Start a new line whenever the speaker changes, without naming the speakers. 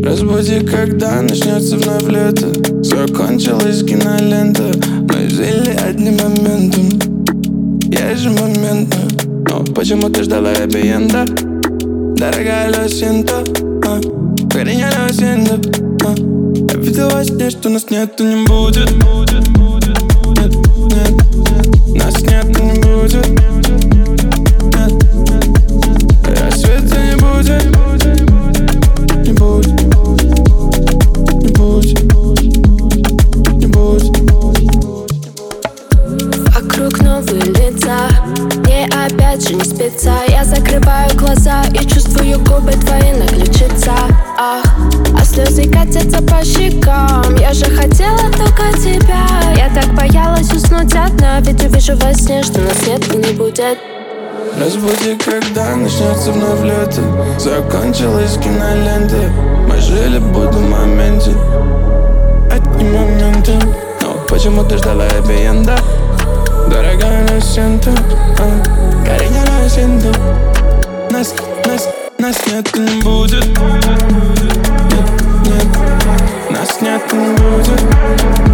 Разбуди, когда начнется вновь лето. Закончилась кинолента. Мы жили одним моментом. Есть же моменты. Но почему ты ждала хэппи-энда? Дорогая, lo siento, cariño, lo siento. Я видел во сне, что нас нет и не будет. Нет, нет, нас нет и не будет. Нет, рассвета не будет. Не будет. Не будет. Не будет.
Вокруг новые лица, мне опять же не спится. Я закрываю глаза и чувствую губы твои на ключицах. А слезы катятся по щекам. Я же хотела только тебя. Я так боялась уснуть одна, ведь увижу во сне, что нас нет и не будет.
Разбуди, когда начнется вновь лето. Закончилась кинолента. Мы жили будто в моменте. Одни моменты. Но почему ты ждала хэппи-энда? Дорогая, lo siento, cariño, lo siento. Нас нет и не будет. Нет, нет, нас нет и не будет.